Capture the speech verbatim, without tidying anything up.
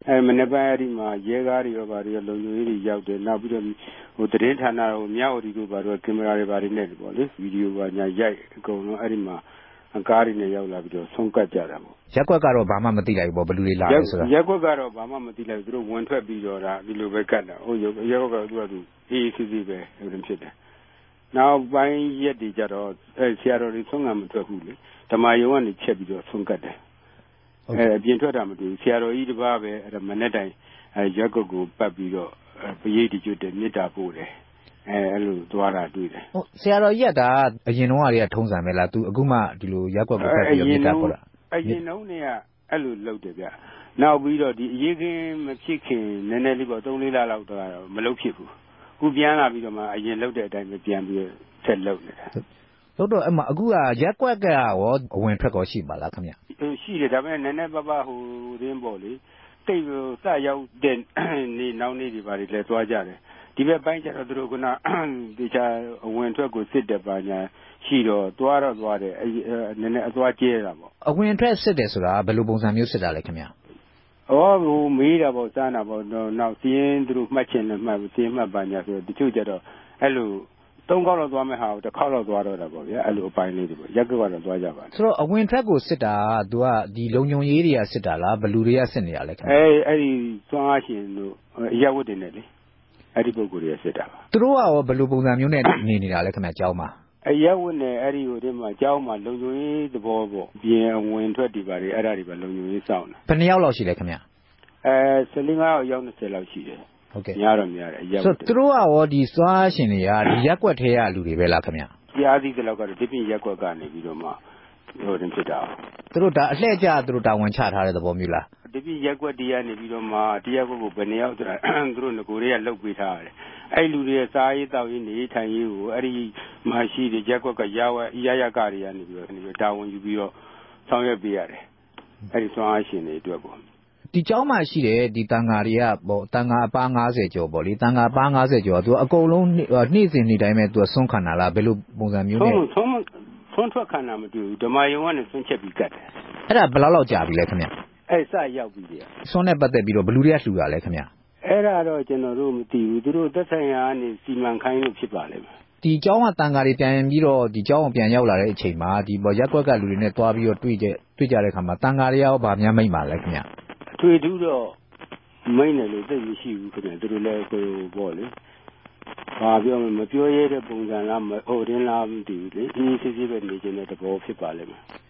အဲမနေ့ပိုင်းဒီမှာရဲကားတွေရောပါတွေလုံခြုံရေးတွေရောက်တယ်နောက်ပြီးတော့ဟိုတရင်ဌာနကိုမြောက်အီတို့ပါတော့ကင်မရာတွေပါတွေနဲ့ပေါ့လေဗီဒီယိုပါညာရိုက်အကုန်လုံးအဲ့ဒီမှာကားတွေနဲ့ရောက်လာပြီးတော့ဆုံးကတ်ကြတာပေါ့ရက်ကွက်ကတော့ဘာမှမသိလိုက်ဘူးပေါ့ဘလူတွေလာလဲဆိုတာရက်ကွက်ကတော့ဘာမှမသိလိုက်ဘူးသူတို့ဝင်ထွက်ပြီးတော့ဒါဒီလိုပဲကတ်တာဟိုရက်ကွက်ကသူကသူအေးအေးဆေးဆေးပဲအဲ့လိုဖြစ်တယ်နောက်ပိုင်းရက်တွေကြတော့အဲဆရာတော်တွေဆုံးကမထွက်ဘူးလေဓမ္မယုံကနေချက်ပြီးတော့ဆုံးကတ်တယ်အဲအပြင်ထွက်တာမတွေ့ဘူးဆရာတော်ကြီးတစ်ပါးပဲအဲ့ဒါမနေ့တိုင်းအဲရက်ကွက်ကိုပတ်ပြီးတော့ပရိတ်တကျွတ်တယ်မေတ္တာပို့တယ်အဲအဲ့လိုသွားတာတွေ့တယ်ဟုတ်ဆရာတော်ကြီးကဒါအရင်တော့ကတည်းကထုံးစံပဲလားသူအခုမှဒီလိုရက်ကွက်ကိုပတ်ပြီးတော့မေတ္တာပို့တာအရင်တော့နေကအဲ့လိုလုပ်တယ်ဗျနောက်ပြီးတော့ဒီအရေးခင်းမဖြစ်ခင်နည်းနည်းလေးပေါ့သုံးလေးလလောက်တော့မလုပ်ဖြစ်ဘူးခုပြန်လာပြီးတော့မှအရင်လုပ်တဲ့အတိုင်းပဲပြန်ပြီးဆက်လုပ်နေတာတို့တော့အမအခုကရက်ကွက်ကရောအဝင်ထွက်ကောရှိပါလားခင်ဗျရှိတယ်ဒါပေမဲ့နည်းနည်းပါးပါးဟိုရင်းပေါ့လေတိတ်စရောက်တဲ့နေနောက်နေ့တွေပါလေလဲသွားကြတယ်ဒီဘက်ပိုင်းကျတော့သူတို့ကဒီချာအဝင်ထွက်ကိုစစ်တယ်ပါညာရှိတော့သွားတော့သွားတယ်အဲနည်းနည်းအသွားကျဲတာပေါ့အဝင်ထွက်စစ်တယ်ဆိုတာဘယ်လိုပုံစံမျိုးစစ်တာလဲခင်ဗျဩဟိုမေးတာပေါ့စားတာပေါ့နောက်စီးရင်သူတို့မှတ်ချင်တယ်မှတ်စီးရင်မှတ်ပါညာဆိုတချို့ကျတော့အဲ့လိုသုံးခေါက်လောက်သွားမဲ့ဟာကိုတစ်ခေါက်လောက်သွားတော့တာပေါ့ဗျာအဲ့လိုအပိုင်းလေးတွေပေါ့ရက်ကွက်ကတော့သွားကြပါတယ်ဆိုတော့အဝင်ထွက်ကိုစစ်တာက तू ကဒီလုံညုံရေးတွေကစစ်တာလားဘလူတွေကစစ်နေရလဲခင်ဗျအဲအဲ့ဒီသွားအားရှင်တို့အရက်ဝတ်တွေနဲ့လေအဲ့ဒီပုံကိုယ်တွေစစ်တာပါသူတို့ကရောဘယ်လိုပုံစံမျိုးနဲ့နေနေတာလဲခင်ဗျကျောင်းမှာအရက်ဝတ်နဲ့အဲ့ဒီဟိုဒီမှာကျောင်းမှာလုံခြုံရေးသဘောပေါ့ပြင်အဝင်ထွက်တွေပါလေအဲ့ဒါတွေပါလုံခြုံရေးစောင့်တာဘယ်နှစ်ယောက်လောက်ရှိလဲခင်ဗျအဲဆယ်လေးငါးယောက်ရောက်နှစ်ဆယ်လောက်ရှိတယ်ဟုတ်ကဲ့များတော့များတယ်အရက်ဆိုသူတို့ကရောဒီစွားရှင်တွေကဒီရက်ကွက်ထဲရလူတွေပဲလားခင်ဗျကြားသိတဲ့လောက်ကတော့ဒီပြင်ရက်ကွက်ကနေပြီးတော့မှဟိုတင်ဖြစ်တာသူတို့ဒါအလှည့်ကျသူတို့တာဝန်ချထားတဲ့သဘောမျိုးလားဒီပြင်ရက်ကွက်တရားနေပြီးတော့မှတရားကွက်ကိုဘယ်နှစ်ယောက်ဆိုတာသူတို့ငကိုတွေကလှုပ်ပေးထားတယ်အဲ့လူတွေရဲ့စားရေးတောက်ရေးနေထိုင်ရေးကိုအဲ့ဒီမရှိတဲ့ရက်ကွက်ကရဝရရကတွေကနေပြီးတော့တာဝန်ယူပြီးတော့ဆောင်ရွက်ပေးရတယ်အဲ့ဒီစွမ်းအားရှင်တွေအတွက်ပေါ့ဒီကျောင်းမှာရှိတဲ့ဒီတန်ဃာတွေကပေါ့တန်ဃာအပါငါးဆယ်ကျော်ပေါ့လေတန်ဃာအပါငါးဆယ်ကျော်ကသူအကုန်လုံးနေ့စဉ်နေ့တိုင်းပဲသူဆွန့်ခံတာလားဘယ်လိုပုံစံမျိုးနဲ့ဆွန့်ဆွန့်ဆွန့်ထွက်ခံတာမတွေ့ဘူးဓမ္မယုံကနေဆွန့်ချက်ပြီးကတ်တယ်အဲ့ဒါဘယ်လောက်လောက်ကြာပြီလဲခင်ဗျအဲ့စရောက်ပြီလေဆွန့်နဲ့ပတ်သက်ပြီးတော့ဘလူတွေကလှူတာလဲခင်ဗျအဲ့ဒါတော့ကျွန်တော်တို့မသိဘူးသူတို့သက်ဆိုင်ရာကနေစီမံခိုင်းလို့ဖြစ်ပါလိမ့်မယ်ဒီကျောင်းကတန်ဃာတွေပြန်ပြီးတော့ဒီကျောင်းကိုပြန်ရောက်လာတဲ့အချိန်မှာဒီပေါ်ရက်ကွက်ကလူတွေနဲ့တွားပြီးတော့တွေ့ကြတွေ့ကြတဲ့ခါမှာတန်ဃာတွေရောဗာများမိတ်ပါလဲခင်ဗျအထွေထူးတော့မိတ်တယ်လို့သိမရှိဘူးခင်ဗျသူတို့လည်းကိုပေါ့လေဘာပြောမပြောရတဲ့ပုံစံလားဟိုတင်းလားမသိဘူးလေအင်းစစ်စစ်ပဲနေခြင်းတဲ့သဘောဖြစ်ပါလိမ့်မယ်